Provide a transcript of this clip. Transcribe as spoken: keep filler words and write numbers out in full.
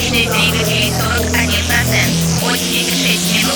Мощность двигателей сорок один процент. восемьдесят шесть минут